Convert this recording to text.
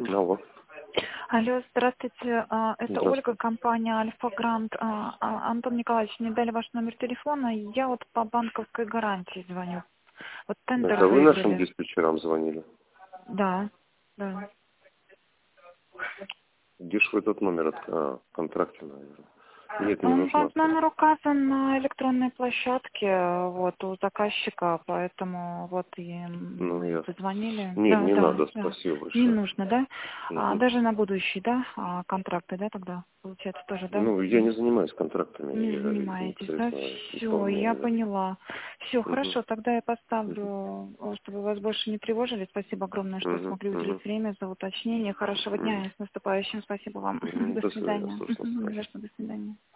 Алло. Алло, здравствуйте. Это Здравствуйте. Ольга, компания Альфа Грант. Антон Николаевич, мне дали ваш номер телефона, и я вот по банковской гарантии звоню. Вот тендер Это вы нашим выиграли. диспетчерам звонили? Да, да. Где ж вы этот номер от контракте, наверное? Нет, не нужно. Номер указан на электронной площадке, вот, у заказчика, поэтому вот и Ну, ясно. позвонили. Нет, Да, не да, надо, да. спасибо Не большое. нужно, да? Мгм. Даже на будущий, да, контракты, да, тогда, получается, тоже, да? Ну, я не занимаюсь контрактами, Не я занимаетесь, да? непосредственно Все, я исполняю. поняла. Все, Мгм. хорошо, тогда я Мгм. поставлю, чтобы вас больше не тревожили. Спасибо огромное, что Мгм. смогли Мгм. уделить время за уточнение. Хорошего Мгм. дня и с наступающим. Спасибо вам. До До свидания, свидания. слушаю. Хорошо, до свидания.